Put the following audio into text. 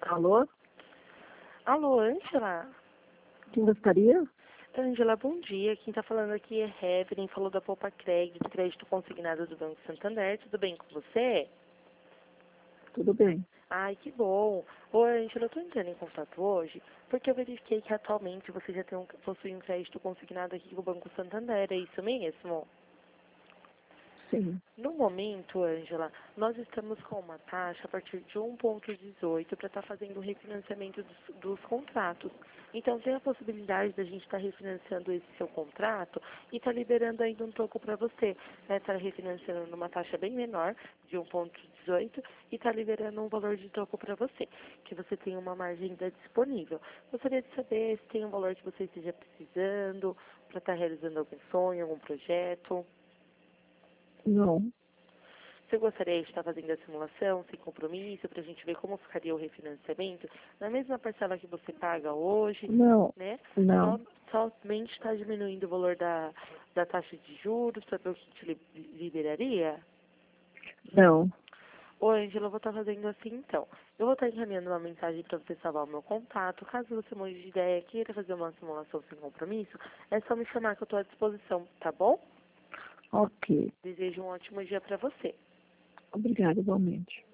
Alô? Alô, Ângela? Quem gostaria? Ângela, bom dia. Quem está falando aqui é Hevelyn, falou da Poupa Crédito Consignado do Banco Santander. Tudo bem com você? Tudo bem. Ai, que bom. Ô, Ângela, eu estou entrando em contato hoje porque eu verifiquei que atualmente você já possui um crédito consignado aqui com o Banco Santander. É isso mesmo? Sim. No momento, Ângela, nós estamos com uma taxa a partir de 1,18 para estar fazendo o refinanciamento dos contratos. Então, tem a possibilidade da gente estar refinanciando esse seu contrato e estar liberando ainda um troco para você. Né? Estar refinanciando numa taxa bem menor, de 1,18, e estar liberando um valor de troco para você, que você tem uma margem ainda disponível. Gostaria de saber se tem um valor que você esteja precisando para estar realizando algum sonho, algum projeto. Não. Você gostaria de estar fazendo a simulação sem compromisso para a gente ver como ficaria o refinanciamento na mesma parcela que você paga hoje, Não. né? Não. Somente está diminuindo o valor da taxa de juros para ver o que te liberaria? Não. Ô, Ângela, eu vou estar fazendo assim então. Eu vou estar encaminhando uma mensagem para você salvar o meu contato. Caso você mude de ideia e queira fazer uma simulação sem compromisso, é só me chamar que eu estou à disposição, tá bom? Ok. Desejo um ótimo dia para você. Obrigada, igualmente.